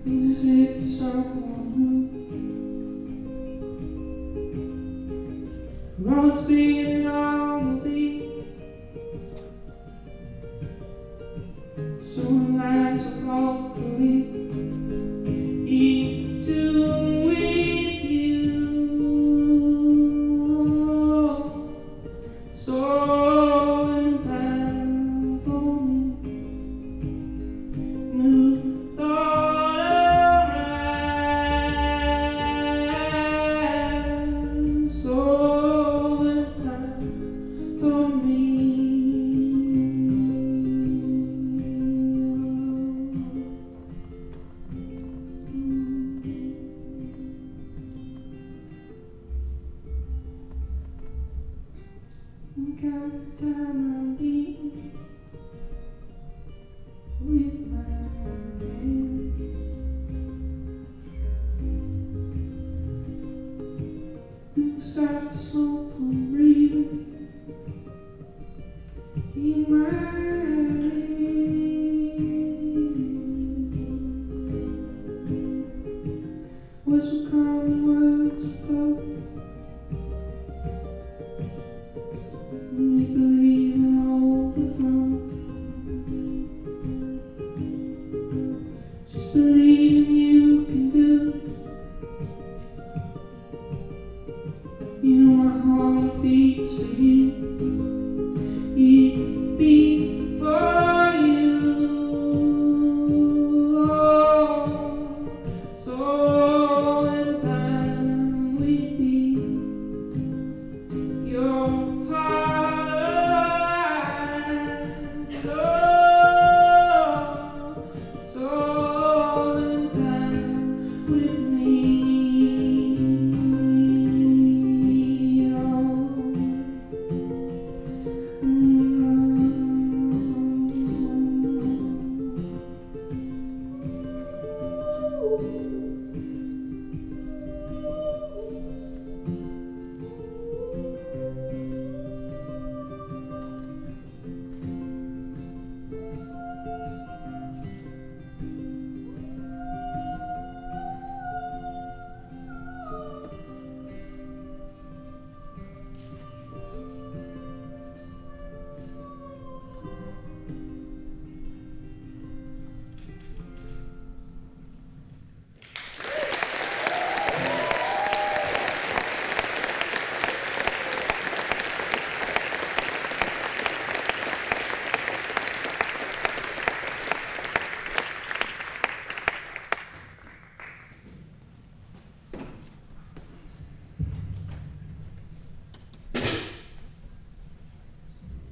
things to say to someone who wrote spinning on the beat. So lines of lawfully eat to with you. So in time for me, move thought around. So in time for me. Count the time I'm beating with my hands. You stop the smoke from breathing in my hands. Words will come, words will go.